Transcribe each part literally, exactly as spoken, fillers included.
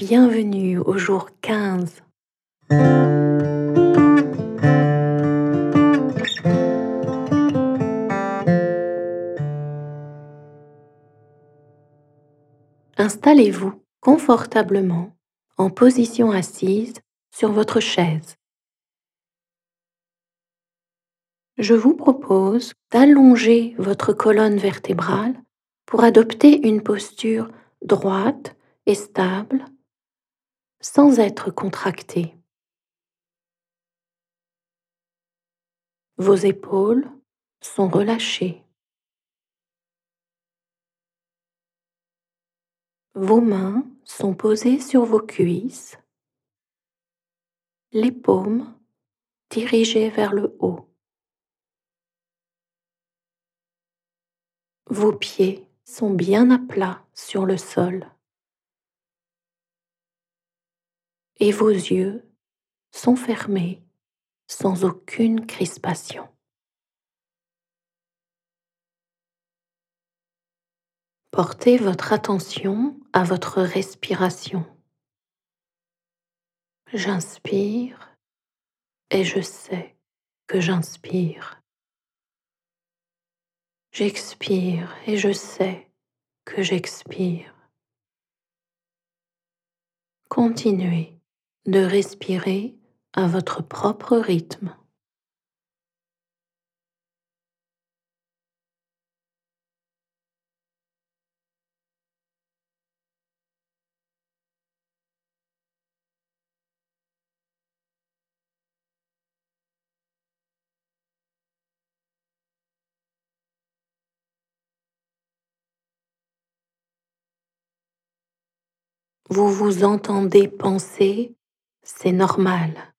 Bienvenue au jour quinze. Installez-vous confortablement en position assise sur votre chaise. Je vous propose d'allonger votre colonne vertébrale pour adopter une posture droite et stable sans être contractée. Vos épaules sont relâchées. Vos mains sont posées sur vos cuisses, les paumes dirigées vers le haut. Vos pieds sont bien à plat sur le sol et vos yeux sont fermés sans aucune crispation. Portez votre attention à votre respiration. J'inspire et je sais que j'inspire. J'expire et je sais que j'expire. Continuez de respirer à votre propre rythme. Vous vous entendez penser, c'est normal.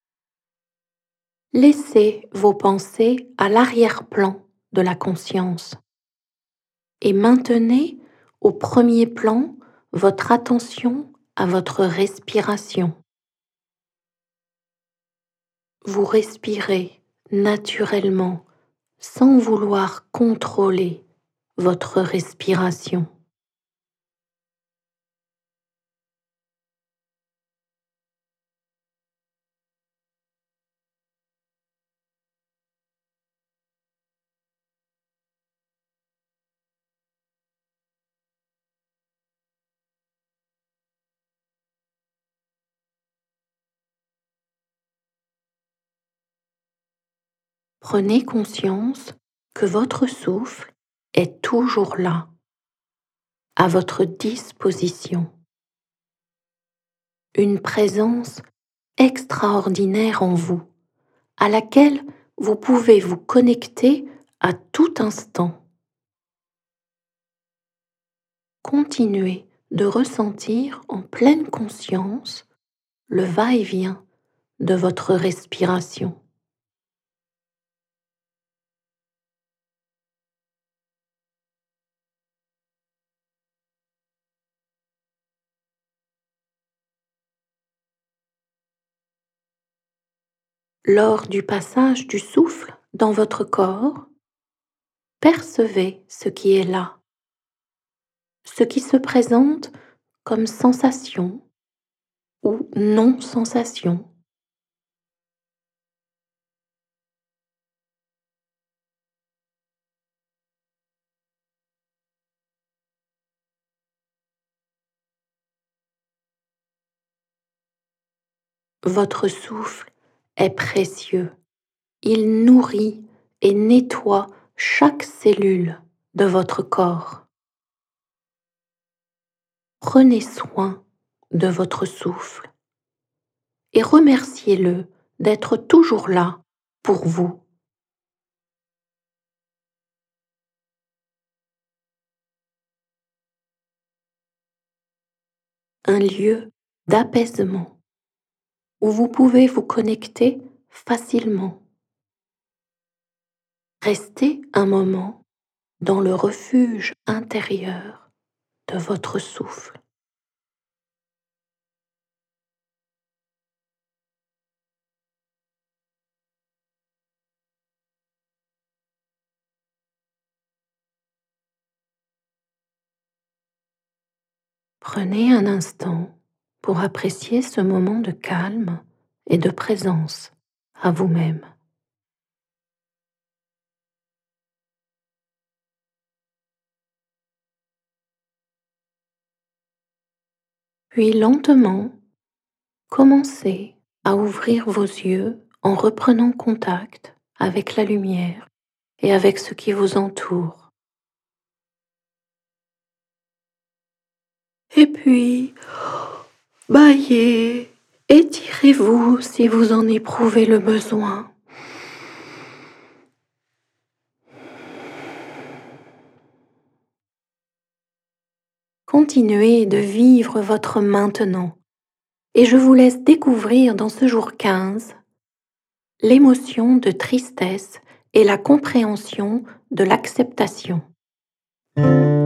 Laissez vos pensées à l'arrière-plan de la conscience et maintenez au premier plan votre attention à votre respiration. Vous respirez naturellement sans vouloir contrôler votre respiration. Prenez conscience que votre souffle est toujours là, à votre disposition. Une présence extraordinaire en vous, à laquelle vous pouvez vous connecter à tout instant. Continuez de ressentir en pleine conscience le va-et-vient de votre respiration. Lors du passage du souffle dans votre corps, percevez ce qui est là, ce qui se présente comme sensation ou non-sensation. Votre souffle est précieux. Il nourrit et nettoie chaque cellule de votre corps. Prenez soin de votre souffle et remerciez-le d'être toujours là pour vous. Un lieu d'apaisement où vous pouvez vous connecter facilement. Restez un moment dans le refuge intérieur de votre souffle. Prenez un instant pour apprécier ce moment de calme et de présence à vous-même. Puis lentement, commencez à ouvrir vos yeux en reprenant contact avec la lumière et avec ce qui vous entoure. Et puis, baillez, étirez-vous si vous en éprouvez le besoin. Continuez de vivre votre maintenant et je vous laisse découvrir dans ce jour quinze l'émotion de tristesse et la compréhension de l'acceptation.